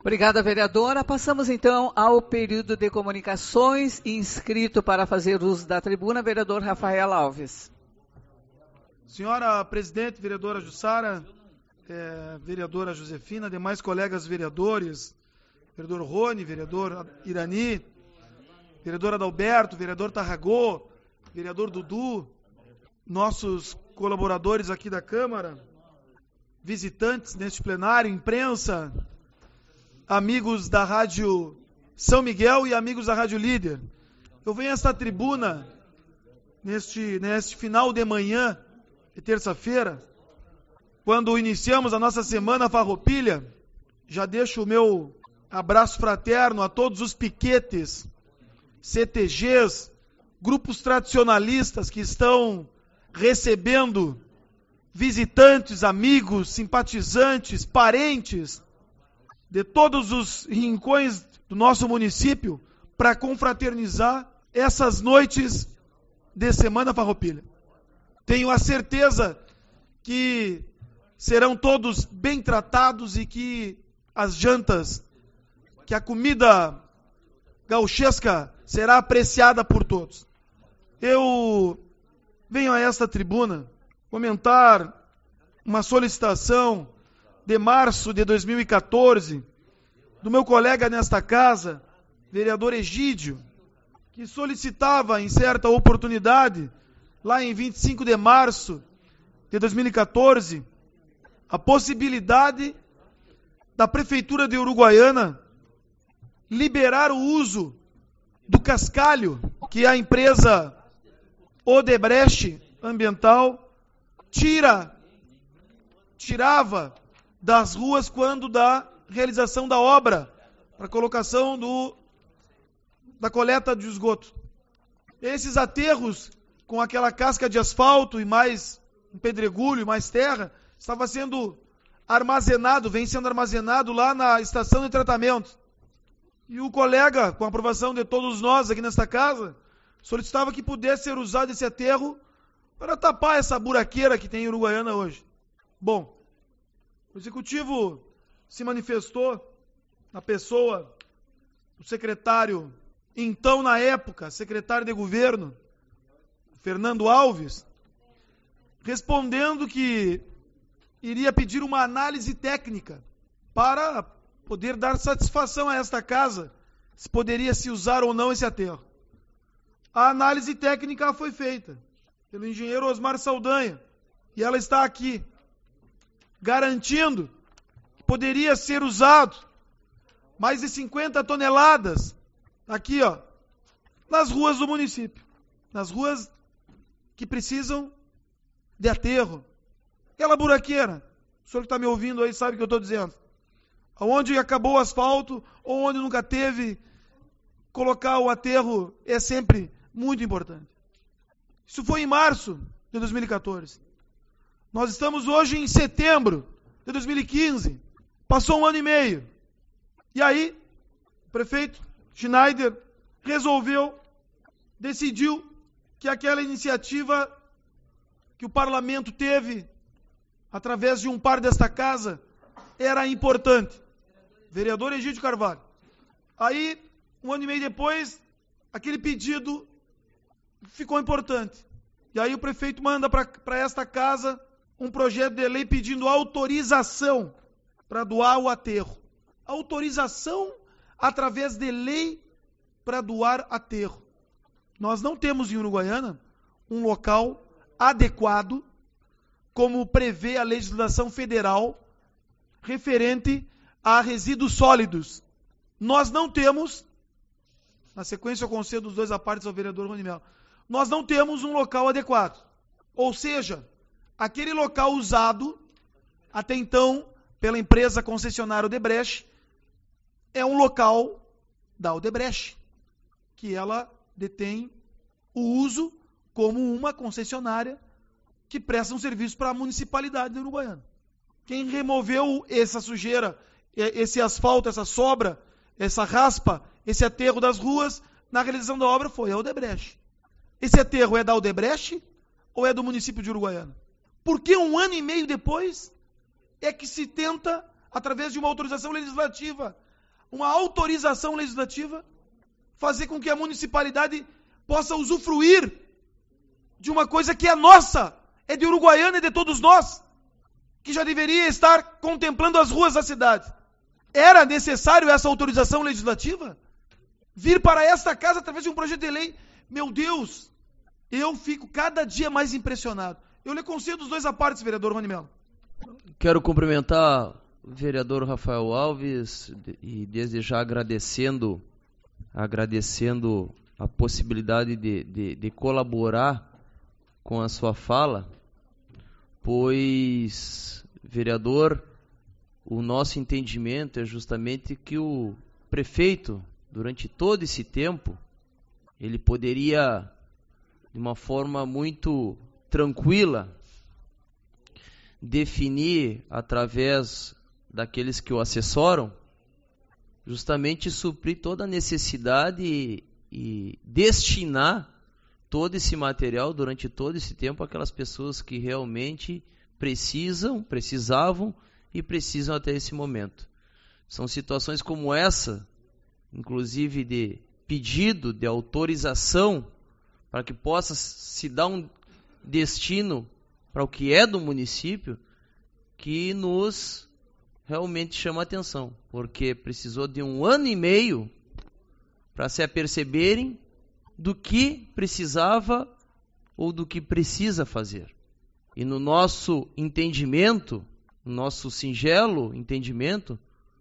Obrigada, vereadora. Passamos então ao período de comunicações. Inscrito para fazer uso da tribuna, vereador Rafael Alves. Senhora presidente, vereadora Jussara, vereadora Josefina, demais colegas vereadores, vereador Rony, vereador Irani, vereador Adalberto, vereador Tarragô, vereador Dudu, nossos colaboradores aqui da Câmara, visitantes neste plenário, imprensa, amigos da Rádio São Miguel e amigos da Rádio Líder. Eu venho a esta tribuna neste final de manhã de terça-feira, quando iniciamos a nossa Semana Farroupilha. Já deixo o meu abraço fraterno a todos os piquetes, CTGs, grupos tradicionalistas que estão recebendo visitantes, amigos, simpatizantes, parentes de todos os rincões do nosso município para confraternizar essas noites de Semana Farroupilha. Tenho a certeza que serão todos bem tratados e que as jantas, que a comida gauchesca será apreciada por todos. Eu venho a esta tribuna comentar uma solicitação de março de 2014, do meu colega nesta casa, vereador Egídio, que solicitava em certa oportunidade, lá em 25 de março de 2014, a possibilidade da Prefeitura de Uruguaiana liberar o uso do cascalho que a empresa Odebrecht Ambiental tirava das ruas quando da realização da obra para colocação da coleta de esgoto. Esses aterros com aquela casca de asfalto e mais um pedregulho, mais terra, estava sendo vem sendo armazenado lá na estação de tratamento. E o colega, com a aprovação de todos nós aqui nesta casa, solicitava que pudesse ser usado esse aterro para tapar essa buraqueira que tem em Uruguaiana hoje. Bom, o Executivo se manifestou na pessoa do secretário, então na época, secretário de governo, Fernando Alves, respondendo que iria pedir uma análise técnica para poder dar satisfação a esta casa, se poderia se usar ou não esse aterro. A análise técnica foi feita pelo engenheiro Osmar Saldanha, e ela está aqui, garantindo que poderia ser usado mais de 50 toneladas, aqui nas ruas do município, nas ruas que precisam de aterro. Aquela buraqueira, o senhor que está me ouvindo aí sabe o que eu estou dizendo. Onde acabou o asfalto, ou onde nunca teve, colocar o aterro é sempre muito importante. Isso foi em março de 2014. Nós estamos hoje em setembro de 2015. Passou 1 ano e meio. E aí, o prefeito Schneider decidiu que aquela iniciativa que o parlamento teve, através de um par desta casa, era importante. Vereador Egídio Carvalho. Aí, 1 ano e meio depois, aquele pedido ficou importante. E aí o prefeito manda para esta casa um projeto de lei pedindo autorização para doar o aterro. Autorização através de lei para doar aterro. Nós não temos em Uruguaiana um local adequado, como prevê a legislação federal referente a resíduos sólidos. Nós não temos, na sequência eu concedo os 2 apartes ao vereador Rony Melo, nós não temos um local adequado. Ou seja, aquele local usado, até então, pela empresa concessionária Odebrecht, é um local da Odebrecht, que ela detém o uso como uma concessionária que presta um serviço para a municipalidade de Uruguaiana. Quem removeu essa sujeira, esse asfalto, essa sobra, essa raspa, esse aterro das ruas, na realização da obra foi a Odebrecht. Esse aterro é da Odebrecht ou é do município de Uruguaiana? Porque 1 ano e meio depois é que se tenta, através de uma autorização legislativa, uma autorização legislativa, fazer com que a municipalidade possa usufruir de uma coisa que é nossa, é de Uruguaiana, é de todos nós, que já deveria estar contemplando as ruas da cidade. Era necessário essa autorização legislativa? Vir para esta casa através de um projeto de lei? Meu Deus, eu fico cada dia mais impressionado. Eu lhe concedo os dois à parte, vereador Rony Mello. Quero cumprimentar o vereador Rafael Alves e desde já agradecendo a possibilidade de colaborar com a sua fala, pois, vereador, o nosso entendimento é justamente que o prefeito, durante todo esse tempo, ele poderia, de uma forma muito tranquila, definir através daqueles que o assessoram, justamente suprir toda a necessidade e destinar todo esse material durante todo esse tempo àquelas pessoas que realmente precisavam e precisam até esse momento. São situações como essa, inclusive de pedido de autorização para que possa se dar um destino para o que é do município, que nos realmente chama a atenção, porque precisou de 1 ano e meio para se aperceberem do que precisava ou do que precisa fazer. E no nosso entendimento, no nosso singelo entendimento,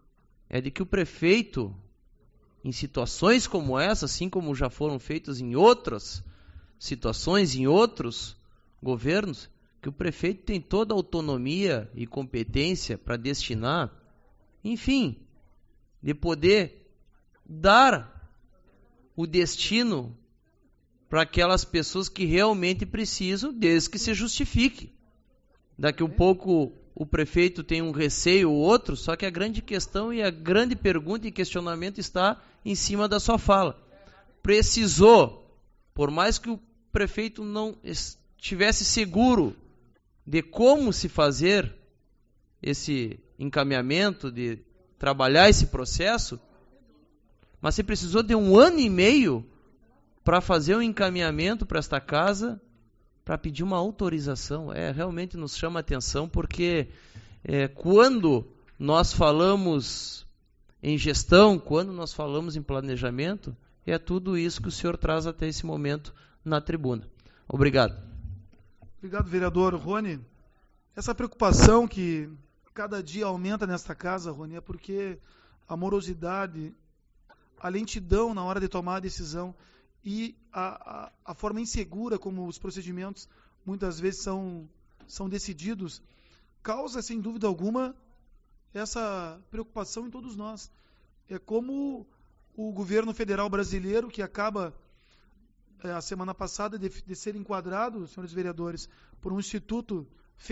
é de que o prefeito, em situações como essa, assim como já foram feitas em outras situações, em outros governos, que o prefeito tem toda a autonomia e competência para destinar, enfim, de poder dar o destino para aquelas pessoas que realmente precisam, desde que se justifique. Daqui um pouco o prefeito tem um receio ou outro, só que a grande questão e a grande pergunta e questionamento está em cima da sua fala. Precisou, por mais que o prefeito não estivesse seguro de como se fazer esse encaminhamento, de trabalhar esse processo, mas se precisou de 1 ano e meio para fazer um encaminhamento para esta casa, para pedir uma autorização. Realmente nos chama a atenção, porque quando nós falamos em gestão, quando nós falamos em planejamento, é tudo isso que o senhor traz até esse momento na tribuna. Obrigado. Obrigado, vereador Rony. Essa preocupação que cada dia aumenta nesta casa, Rony, é porque a morosidade, a lentidão na hora de tomar a decisão e a forma insegura como os procedimentos muitas vezes são decididos, causa, sem dúvida alguma, essa preocupação em todos nós. É como o governo federal brasileiro, que acaba, a semana passada, de ser enquadrado, senhores vereadores, por um instituto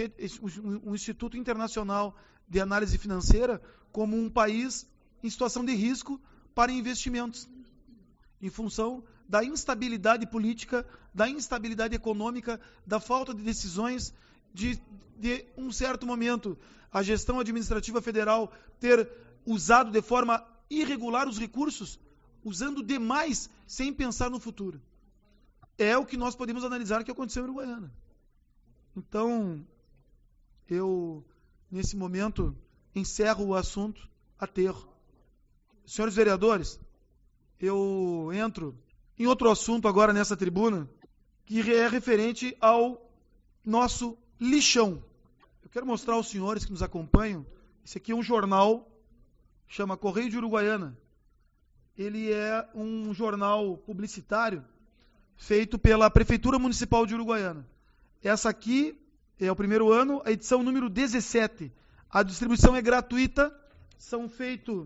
internacional de análise financeira, como um país em situação de risco para investimentos, em função da instabilidade política, da instabilidade econômica, da falta de decisões, de um certo momento a gestão administrativa federal ter usado de forma irregular os recursos, usando demais sem pensar no futuro. É o que nós podemos analisar que aconteceu em Uruguaiana. Então, eu, nesse momento, encerro o assunto aterro. Senhores vereadores, eu entro em outro assunto agora nessa tribuna, que é referente ao nosso lixão. Eu quero mostrar aos senhores que nos acompanham, esse aqui é um jornal, chama Correio de Uruguaiana. Ele é um jornal publicitário feito pela Prefeitura Municipal de Uruguaiana. Essa aqui é o primeiro ano, a edição número 17. A distribuição é gratuita, são feitos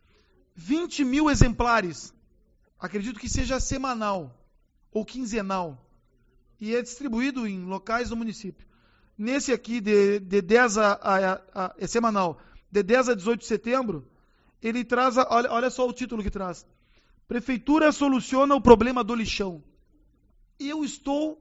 20 mil exemplares. Acredito que seja semanal ou quinzenal. E é distribuído em locais do município. Nesse aqui, de 10 é semanal, de 10 a 18 de setembro, ele traz, olha só o título que traz. Prefeitura soluciona o problema do lixão. Eu estou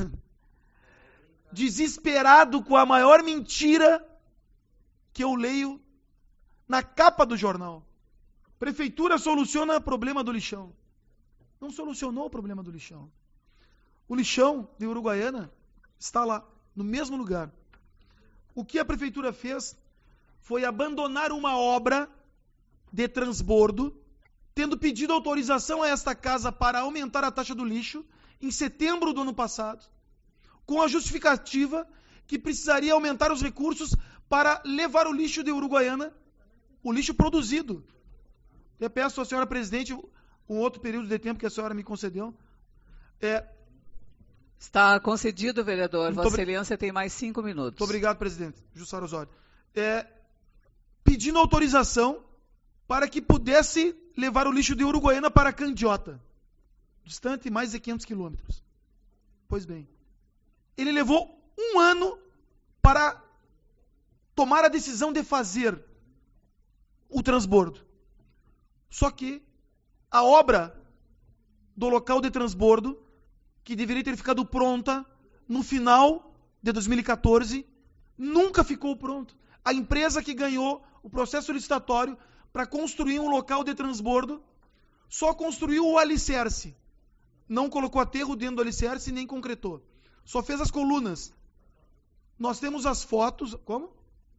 desesperado com a maior mentira que eu leio na capa do jornal. Prefeitura soluciona o problema do lixão. Não solucionou o problema do lixão. O lixão de Uruguaiana está lá, no mesmo lugar. O que a prefeitura fez foi abandonar uma obra de transbordo, tendo pedido autorização a esta casa para aumentar a taxa do lixo em setembro do ano passado, com a justificativa que precisaria aumentar os recursos para levar o lixo de Uruguaiana, o lixo produzido. Eu peço à senhora presidente um outro período de tempo que a senhora me concedeu. Está concedido, vereador. Vossa Excelência tem mais 5 minutos. Muito obrigado, presidente. Jussara Osório. Pedindo autorização para que pudesse levar o lixo de Uruguaiana para Candiota, distante mais de 500 quilômetros. Pois bem, ele levou 1 ano para tomar a decisão de fazer o transbordo. Só que a obra do local de transbordo, que deveria ter ficado pronta no final de 2014, nunca ficou pronto. A empresa que ganhou o processo licitatório para construir um local de transbordo só construiu o alicerce. Não colocou aterro dentro do alicerce nem concretou. Só fez as colunas. Nós temos as fotos... Como?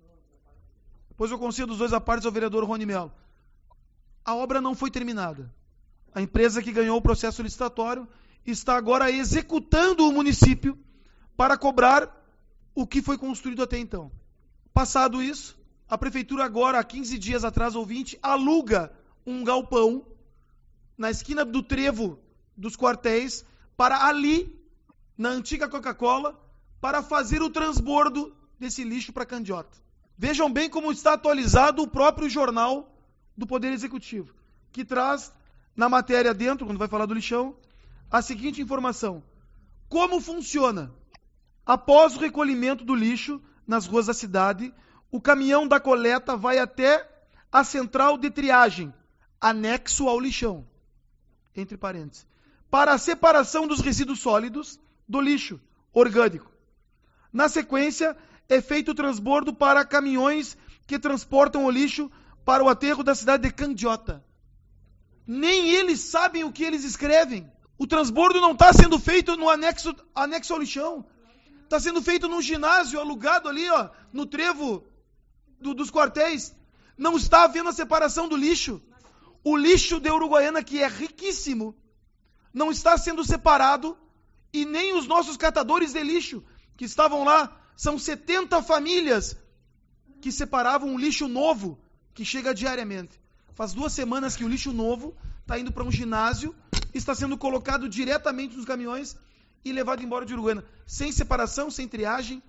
Depois eu concedo os dois a parte ao vereador Rony Melo. A obra não foi terminada. A empresa que ganhou o processo licitatório está agora executando o município para cobrar o que foi construído até então. Passado isso, a prefeitura agora, há 15 dias atrás ou 20, aluga um galpão na esquina do trevo dos quartéis para ali, na antiga Coca-Cola, para fazer o transbordo desse lixo para Candiota. Vejam bem como está atualizado o próprio jornal do Poder Executivo, que traz na matéria dentro, quando vai falar do lixão, a seguinte informação. Como funciona? Após o recolhimento do lixo nas ruas da cidade, o caminhão da coleta vai até a central de triagem, anexo ao lixão, entre parênteses, para a separação dos resíduos sólidos do lixo orgânico. Na sequência, é feito o transbordo para caminhões que transportam o lixo para o aterro da cidade de Candiota. Nem eles sabem o que eles escrevem. O transbordo não está sendo feito no anexo ao lixão. Está sendo feito num ginásio alugado ali, ó, no trevo dos quartéis. Não está havendo a separação do lixo. O lixo de Uruguaiana, que é riquíssimo, não está sendo separado, e nem os nossos catadores de lixo que estavam lá. São 70 famílias que separavam o lixo novo, que chega diariamente. Faz 2 semanas que o lixo novo está indo para um ginásio, está sendo colocado diretamente nos caminhões e levado embora de Uruguaiana. Sem separação, sem triagem,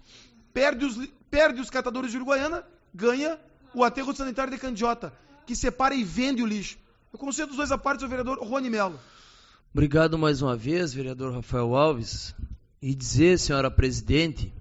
perde os catadores de Uruguaiana, ganha o aterro sanitário de Candiota, que separa e vende o lixo. Eu concedo os dois a parte ao vereador Rony Melo. Obrigado mais uma vez, vereador Rafael Alves. E dizer, senhora presidente,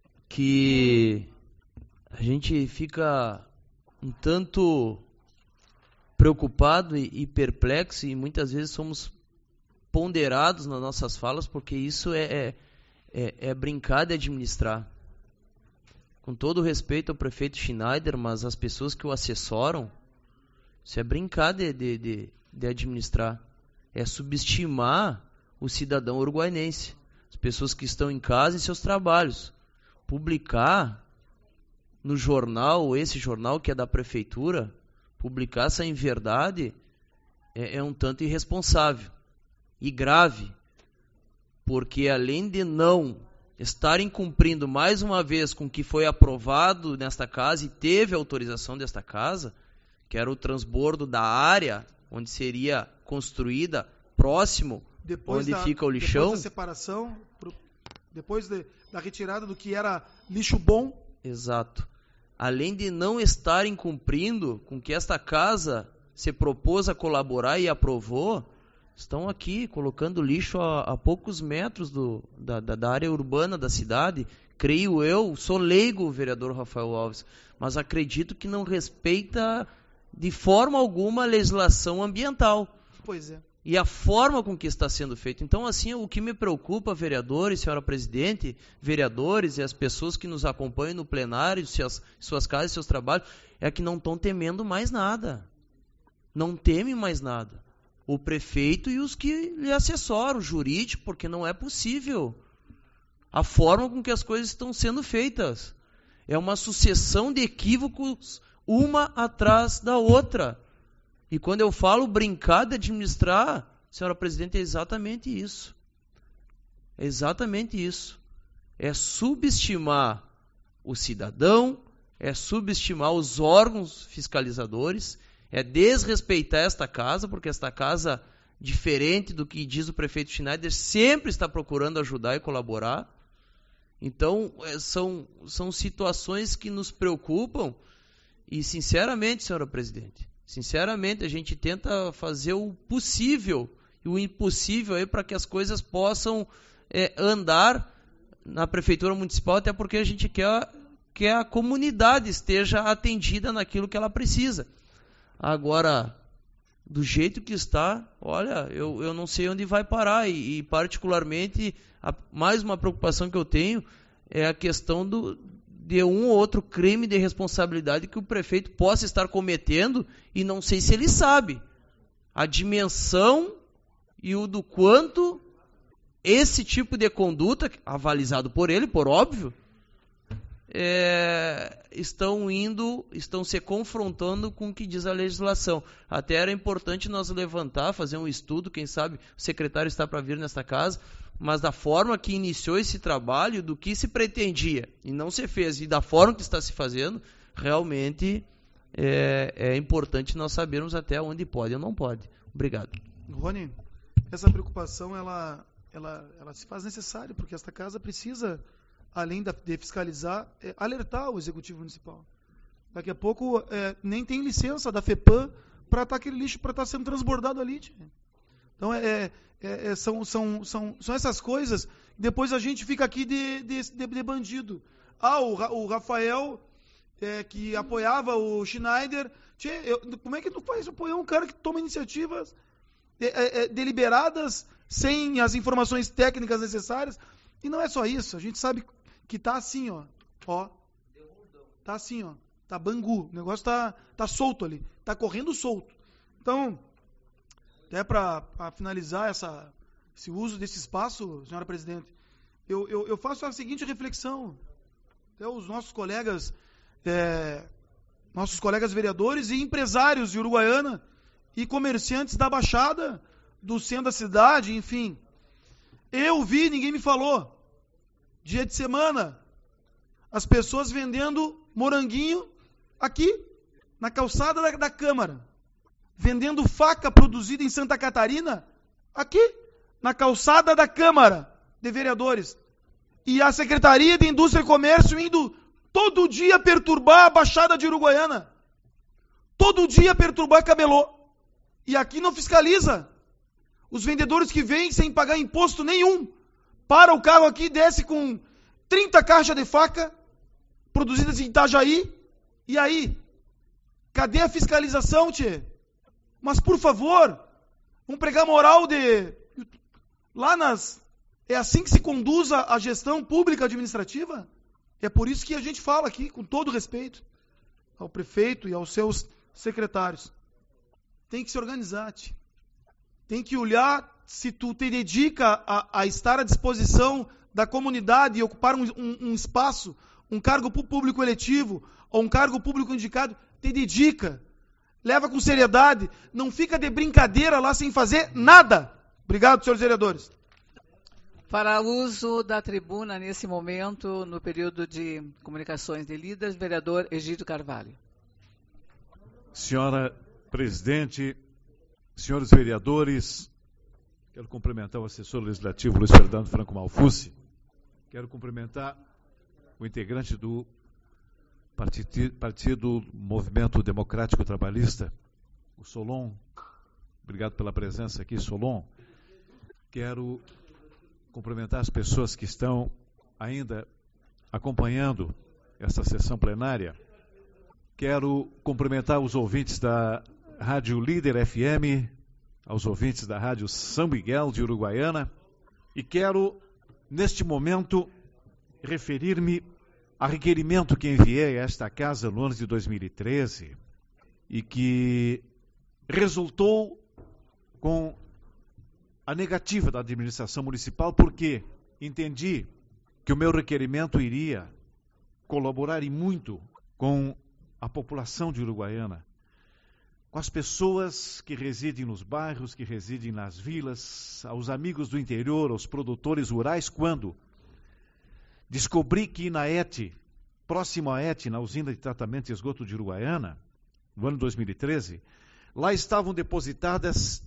que a gente fica um tanto preocupado e perplexo, e muitas vezes somos ponderados nas nossas falas, porque isso é brincar de administrar. Com todo o respeito ao prefeito Schneider, mas as pessoas que o assessoram, isso é brincar de administrar. É subestimar o cidadão uruguaiense, as pessoas que estão em casa e seus trabalhos. Publicar no jornal, esse jornal que é da prefeitura, publicar essa inverdade é um tanto irresponsável e grave, porque além de não estarem cumprindo mais uma vez com o que foi aprovado nesta casa e teve autorização desta casa, que era o transbordo da área onde seria construída, próximo onde fica o lixão. Depois da separação, depois da retirada do que era lixo bom. Exato. Além de não estarem cumprindo com que esta casa se propôs a colaborar e aprovou, estão aqui colocando lixo a poucos metros da área urbana da cidade. Creio eu, sou leigo, vereador Rafael Alves, mas acredito que não respeita de forma alguma a legislação ambiental. Pois é. E a forma com que está sendo feito. Então, assim, o que me preocupa, vereadores, senhora presidente, vereadores e as pessoas que nos acompanham no plenário, suas casas e seus trabalhos, é que não estão temendo mais nada. Não teme mais nada. O prefeito e os que lhe assessoram, o jurídico, porque não é possível. A forma com que as coisas estão sendo feitas é uma sucessão de equívocos, uma atrás da outra. E quando eu falo brincar de administrar, senhora presidente, é exatamente isso. É exatamente isso. É subestimar o cidadão, é subestimar os órgãos fiscalizadores, é desrespeitar esta casa, porque esta casa, diferente do que diz o prefeito Schneider, sempre está procurando ajudar e colaborar. Então, são situações que nos preocupam e, sinceramente, senhora presidente, sinceramente, a gente tenta fazer o possível e o impossível aí para que as coisas possam andar na Prefeitura Municipal, até porque a gente quer que a comunidade esteja atendida naquilo que ela precisa. Agora, do jeito que está, olha, eu não sei onde vai parar e particularmente, mais uma preocupação que eu tenho é a questão de um ou outro crime de responsabilidade que o prefeito possa estar cometendo e não sei se ele sabe a dimensão e o do quanto esse tipo de conduta, avalizado por ele, por óbvio, estão se confrontando com o que diz a legislação. Até era importante nós levantar, fazer um estudo, quem sabe o secretário está para vir nesta casa, mas da forma que iniciou esse trabalho, do que se pretendia e não se fez, e da forma que está se fazendo, realmente é importante nós sabermos até onde pode ou não pode. Obrigado. Rony, essa preocupação ela se faz necessária, porque esta casa precisa, além de fiscalizar, alertar o Executivo Municipal. Daqui a pouco nem tem licença da FEPAM para estar aquele lixo para estar sendo transbordado ali. Então são essas coisas que depois a gente fica aqui de bandido. O Rafael, que apoiava o Schneider, como é que tu faz apoiar um cara que toma iniciativas deliberadas, sem as informações técnicas necessárias? E não é só isso, a gente sabe que tá assim, ó. Tá assim, ó. Tá bangu. O negócio tá solto ali. Tá correndo solto. Então, até para finalizar esse uso desse espaço, senhora presidente, eu faço a seguinte reflexão. Até os nossos colegas vereadores e empresários de Uruguaiana e comerciantes da Baixada, do centro da cidade, enfim. Eu vi, ninguém me falou. Dia de semana, as pessoas vendendo moranguinho aqui, na calçada da Câmara. Vendendo faca produzida em Santa Catarina, aqui, na calçada da Câmara de Vereadores. E a Secretaria de Indústria e Comércio indo todo dia perturbar a Baixada de Uruguaiana. Todo dia perturbar Cabelô. E aqui não fiscaliza. Os vendedores que vêm sem pagar imposto nenhum, para o carro aqui, desce com 30 caixas de faca, produzidas em Itajaí, e aí? Cadê a fiscalização, tchê? Mas, por favor, vamos pregar moral É assim que se conduz a gestão pública administrativa? É por isso que a gente fala aqui, com todo respeito, ao prefeito e aos seus secretários. Tem que se organizar, tchê. Tem que olhar se tu te dedica a estar à disposição da comunidade e ocupar um espaço, um cargo público eletivo ou um cargo público indicado, te dedica. Leva com seriedade, não fica de brincadeira lá sem fazer nada. Obrigado, senhores vereadores. Para uso da tribuna nesse momento, no período de comunicações de líderes, vereador Egídio Carvalho. Senhora presidente, senhores vereadores, quero cumprimentar o assessor legislativo Luiz Fernando Franco Malfucci, quero cumprimentar o integrante do Partido Movimento Democrático Trabalhista, o Solon. Obrigado pela presença aqui, Solon. Quero cumprimentar as pessoas que estão ainda acompanhando esta sessão plenária. Quero cumprimentar os ouvintes da Rádio Líder FM, aos ouvintes da Rádio São Miguel de Uruguaiana, e quero, neste momento, referir-me a requerimento que enviei a esta casa no ano de 2013 e que resultou com a negativa da administração municipal, porque entendi que o meu requerimento iria colaborar e muito com a população de Uruguaiana, com as pessoas que residem nos bairros, que residem nas vilas, aos amigos do interior, aos produtores rurais, quando descobri que na ET, próximo à ET, na usina de tratamento de esgoto de Uruguaiana, no ano 2013, lá estavam depositadas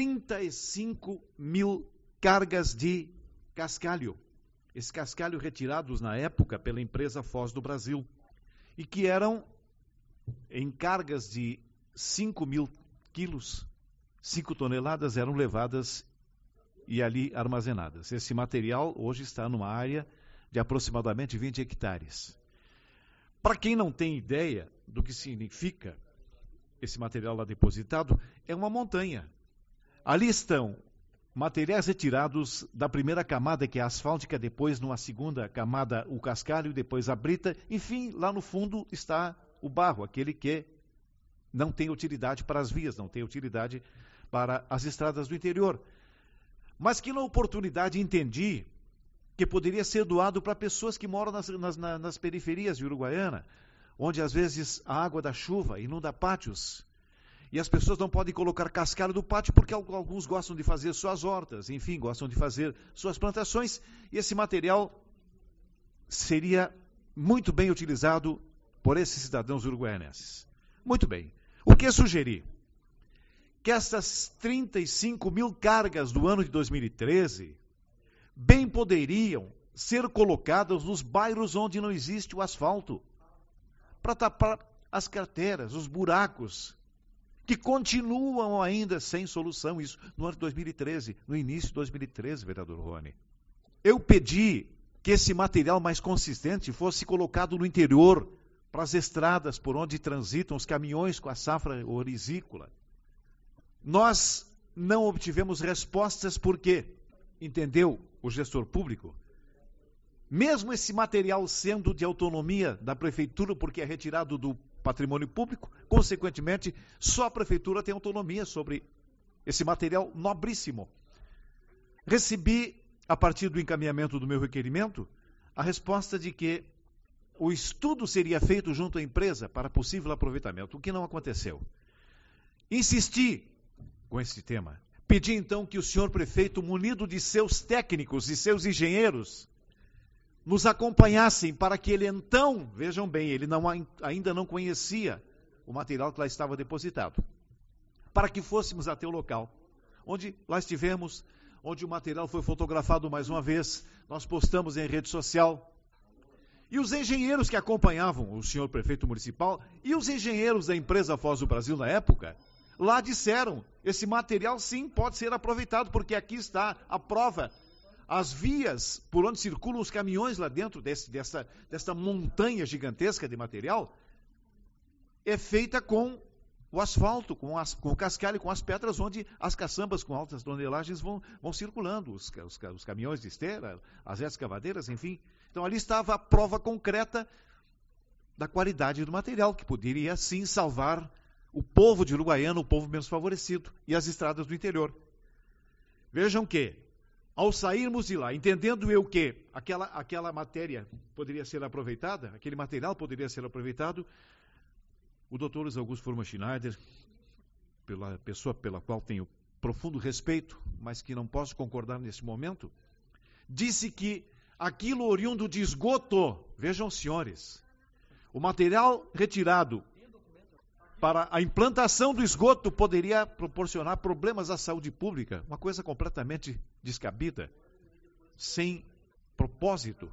35 mil cargas de cascalho. Esse cascalho retirados na época pela empresa Foz do Brasil, e que eram em cargas de 5 mil quilos, 5 toneladas eram levadas e ali armazenadas. Esse material hoje está numa área de aproximadamente 20 hectares. Para quem não tem ideia do que significa esse material lá depositado, é uma montanha. Ali estão materiais retirados da primeira camada, que é a asfáltica, depois numa segunda camada o cascalho, depois a brita, enfim, lá no fundo está o barro, aquele que não tem utilidade para as vias, não tem utilidade para as estradas do interior. Mas que na oportunidade entendi que poderia ser doado para pessoas que moram nas periferias de Uruguaiana, onde às vezes a água da chuva inunda pátios, e as pessoas não podem colocar cascalho do pátio porque alguns gostam de fazer suas hortas, enfim, gostam de fazer suas plantações, e esse material seria muito bem utilizado por esses cidadãos uruguaianenses. Muito bem. O que sugeri? Que essas 35 mil cargas do ano de 2013 bem poderiam ser colocadas nos bairros onde não existe o asfalto, para tapar as crateras, os buracos, que continuam ainda sem solução, isso no ano de 2013, no início de 2013, vereador Rony. Eu pedi que esse material mais consistente fosse colocado no interior, para as estradas por onde transitam os caminhões com a safra orizícola. Nós não obtivemos respostas porque, entendeu o gestor público, mesmo esse material sendo de autonomia da prefeitura, porque é retirado do patrimônio público, consequentemente, só a prefeitura tem autonomia sobre esse material nobríssimo. Recebi, a partir do encaminhamento do meu requerimento, a resposta de que o estudo seria feito junto à empresa para possível aproveitamento, o que não aconteceu. Insisti com esse tema. Pedi então que o senhor prefeito, munido de seus técnicos e seus engenheiros, nos acompanhassem para que ele então, vejam bem, ele ainda não conhecia o material que lá estava depositado, para que fôssemos até o local, onde lá estivemos, onde o material foi fotografado mais uma vez, nós postamos em rede social. E os engenheiros que acompanhavam o senhor prefeito municipal e os engenheiros da empresa Foz do Brasil na época, lá disseram, esse material sim pode ser aproveitado, porque aqui está a prova. As vias por onde circulam os caminhões lá dentro dessa montanha gigantesca de material é feita com o asfalto, com o cascalho, com as pedras, onde as caçambas com altas tonelagens vão circulando, os caminhões de esteira, as escavadeiras, enfim. Então ali estava a prova concreta da qualidade do material, que poderia sim salvar o povo de Uruguaiana, o povo menos favorecido, e as estradas do interior. Vejam que, ao sairmos de lá, entendendo eu que aquela matéria poderia ser aproveitada, aquele material poderia ser aproveitado, o doutor Luiz Augusto Furman Schneider, pela pessoa pela qual tenho profundo respeito, mas que não posso concordar nesse momento, disse que aquilo oriundo de esgoto, vejam senhores, o material retirado para a implantação do esgoto poderia proporcionar problemas à saúde pública, uma coisa completamente descabida, sem propósito.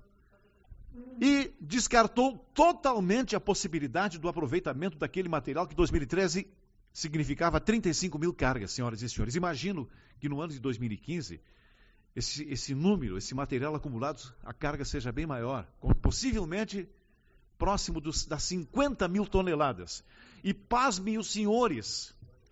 E descartou totalmente a possibilidade do aproveitamento daquele material que em 2013 significava 35 mil cargas, senhoras e senhores. Imagino que no ano de 2015, esse número, esse material acumulado, a carga seja bem maior, possivelmente próximo das 50 mil toneladas. E pasmem os senhores,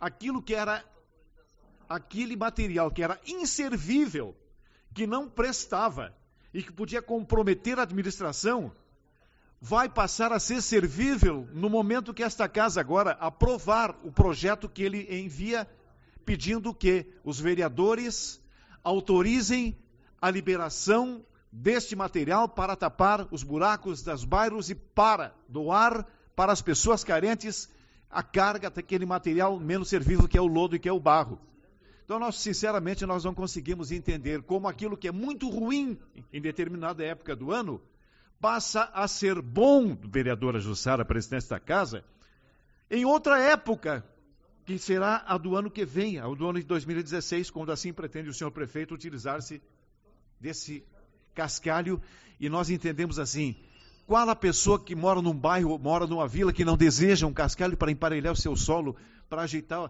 aquele material que era inservível, que não prestava e que podia comprometer a administração, vai passar a ser servível no momento que esta casa agora aprovar o projeto que ele envia, pedindo que os vereadores autorizem a liberação deste material para tapar os buracos dos bairros e para doar para as pessoas carentes a carga daquele material menos servível que é o lodo e que é o barro. Então, nós, sinceramente, nós não conseguimos entender como aquilo que é muito ruim em determinada época do ano passa a ser bom, vereadora Jussara, presidente da casa, em outra época, que será a do ano que vem, a do ano de 2016, quando assim pretende o senhor prefeito utilizar-se desse cascalho, e nós entendemos assim, qual a pessoa que mora num bairro, mora numa vila, que não deseja um cascalho para emparelhar o seu solo, para ajeitar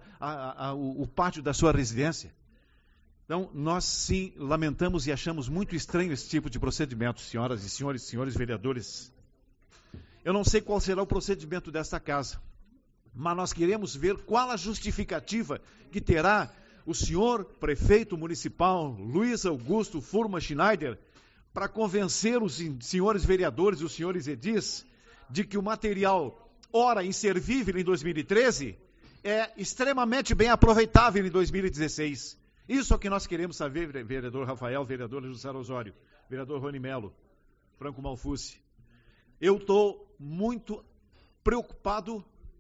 o pátio da sua residência? Então, nós sim lamentamos e achamos muito estranho esse tipo de procedimento, senhoras e senhores vereadores. Eu não sei qual será o procedimento desta casa, mas nós queremos ver qual a justificativa que terá o senhor prefeito municipal, Luiz Augusto Furman Schneider, para convencer os senhores vereadores e os senhores edis de que o material, ora inservível em 2013, é extremamente bem aproveitável em 2016. Isso é o que nós queremos saber, vereador Rafael, vereadora Jussara Osório, vereador Rony Melo, Franco Malfucci. Eu estou muito preocupado,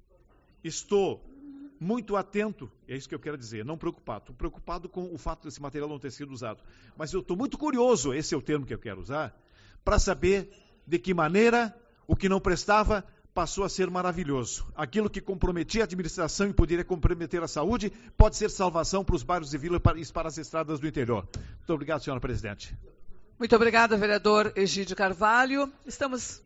estou muito atento, é isso que eu quero dizer, não preocupado. Estou preocupado com o fato desse material não ter sido usado. Mas eu estou muito curioso, esse é o termo que eu quero usar, para saber de que maneira o que não prestava passou a ser maravilhoso. Aquilo que comprometia a administração e poderia comprometer a saúde, pode ser salvação para os bairros e vilas e para as estradas do interior. Muito obrigado, senhora presidente. Muito obrigada, vereador Egídio Carvalho. Estamos...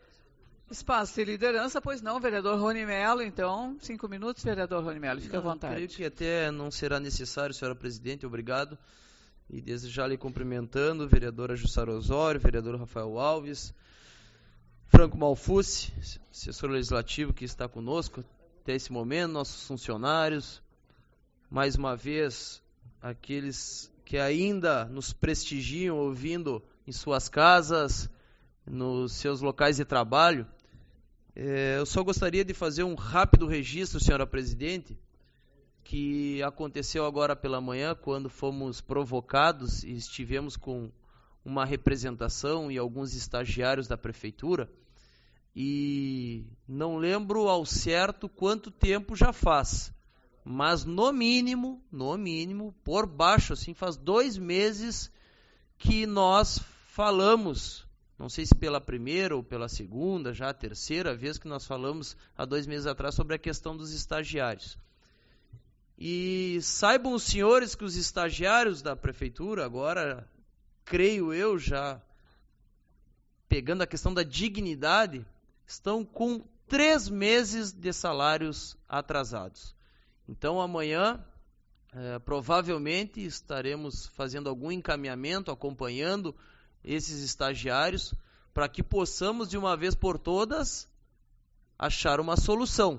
Espaço de liderança, pois não, vereador Rony Melo, então, 5 minutos, vereador Rony Melo, fique à vontade. Creio que até não será necessário, senhora presidente, obrigado. E desde já lhe cumprimentando, vereadora Jussara Osório, vereador Rafael Alves, Franco Malfucci, assessor legislativo que está conosco até esse momento, nossos funcionários, mais uma vez, aqueles que ainda nos prestigiam ouvindo em suas casas, nos seus locais de trabalho. Eu só gostaria de fazer um rápido registro, senhora presidente, que aconteceu agora pela manhã, quando fomos provocados e estivemos com uma representação e alguns estagiários da prefeitura, e não lembro ao certo quanto tempo já faz, mas no mínimo, por baixo, assim, faz 2 meses que nós falamos. Não sei se pela primeira ou pela segunda, já a terceira vez que nós falamos há 2 meses atrás sobre a questão dos estagiários. E saibam os senhores que os estagiários da prefeitura, agora, creio eu, já pegando a questão da dignidade, estão com 3 meses de salários atrasados. Então amanhã, provavelmente, estaremos fazendo algum encaminhamento, acompanhando esses estagiários, para que possamos de uma vez por todas achar uma solução.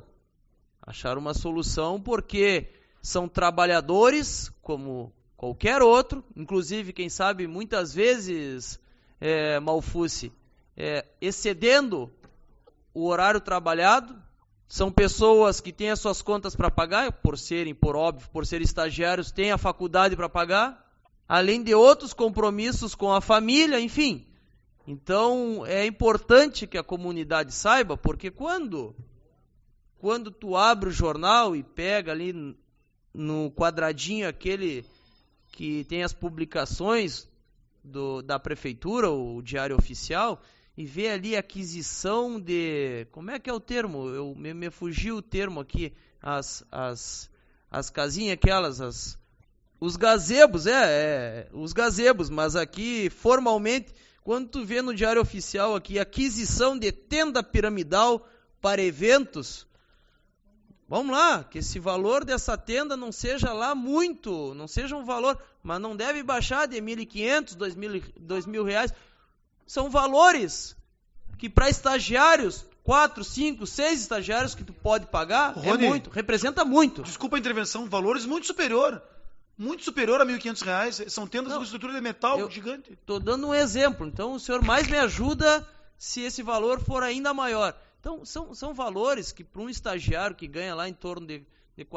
Porque são trabalhadores como qualquer outro, inclusive, quem sabe, muitas vezes, Malfucci, excedendo o horário trabalhado. São pessoas que têm as suas contas para pagar, por serem estagiários, têm a faculdade para pagar, além de outros compromissos com a família, enfim. Então, é importante que a comunidade saiba, porque quando tu abre o jornal e pega ali no quadradinho aquele que tem as publicações da prefeitura, o Diário Oficial, e vê ali a aquisição de... Como é que é o termo? Me fugiu o termo aqui. As casinhas aquelas... Os gazebos, os gazebos, mas aqui, formalmente, quando tu vê no Diário Oficial aqui, aquisição de tenda piramidal para eventos, vamos lá, que esse valor dessa tenda não seja lá muito, não seja um valor, mas não deve baixar de R$1.500, R$2.000. São valores que para estagiários, 4, 5, 6 estagiários que tu pode pagar, Rony, é muito, representa muito. Desculpa a intervenção, valores muito superior a R$1.500. São tendas com estrutura de metal gigante. Estou dando um exemplo, então o senhor mais me ajuda se esse valor for ainda maior. Então, são valores que para um estagiário que ganha lá em torno de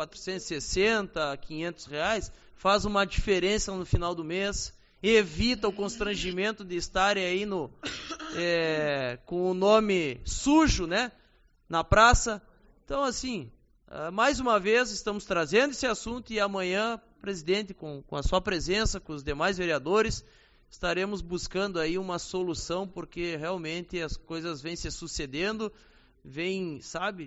460, 500 reais, faz uma diferença no final do mês, evita o constrangimento de estarem aí com o nome sujo, né, na praça. Então, assim, mais uma vez estamos trazendo esse assunto e amanhã, presidente, com a sua presença, com os demais vereadores, estaremos buscando aí uma solução, porque realmente as coisas vêm se sucedendo, vem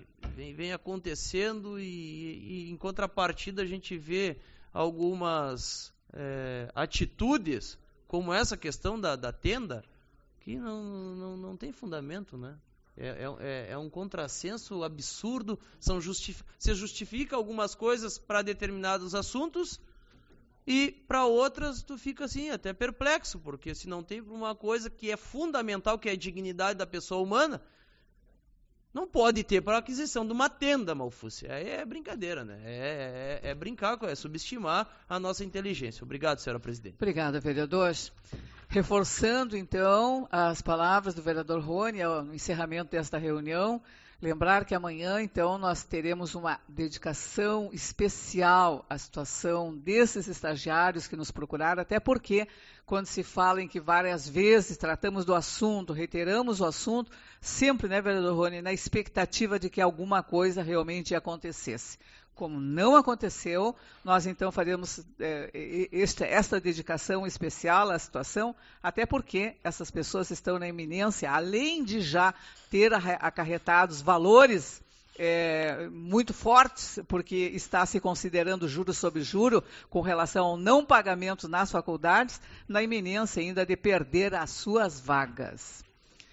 acontecendo e em contrapartida a gente vê algumas atitudes, como essa questão da tenda, que não tem fundamento, né? É um contrassenso absurdo, se justifica algumas coisas para determinados assuntos e para outras tu fica assim, até perplexo, porque se não tem uma coisa que é fundamental, que é a dignidade da pessoa humana, não pode ter para a aquisição de uma tenda, Malfúcia. É brincadeira, né? É brincar, é subestimar a nossa inteligência. Obrigado, senhora presidente. Obrigada, vereador. Reforçando, então, as palavras do vereador Rony no encerramento desta reunião, lembrar que amanhã, então, nós teremos uma dedicação especial à situação desses estagiários que nos procuraram, até porque, quando se fala em que várias vezes tratamos do assunto, reiteramos o assunto, sempre, né, vereador Rony, na expectativa de que alguma coisa realmente acontecesse. Como não aconteceu, nós então faremos esta dedicação especial à situação, até porque essas pessoas estão na iminência, além de já ter acarretados valores muito fortes, porque está se considerando juro sobre juro com relação ao não pagamento nas faculdades, na iminência ainda de perder as suas vagas.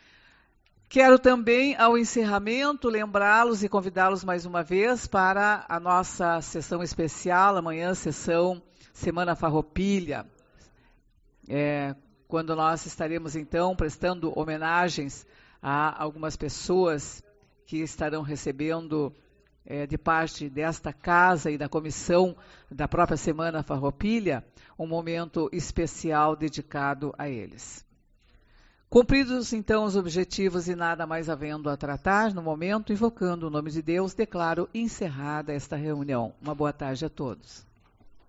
Quero também, ao encerramento, lembrá-los e convidá-los mais uma vez para a nossa sessão especial, amanhã, sessão Semana Farroupilha, quando nós estaremos, então, prestando homenagens a algumas pessoas que estarão recebendo, de parte desta casa e da comissão da própria Semana Farroupilha, um momento especial dedicado a eles. Cumpridos, então, os objetivos e nada mais havendo a tratar, no momento, invocando o nome de Deus, declaro encerrada esta reunião. Uma boa tarde a todos.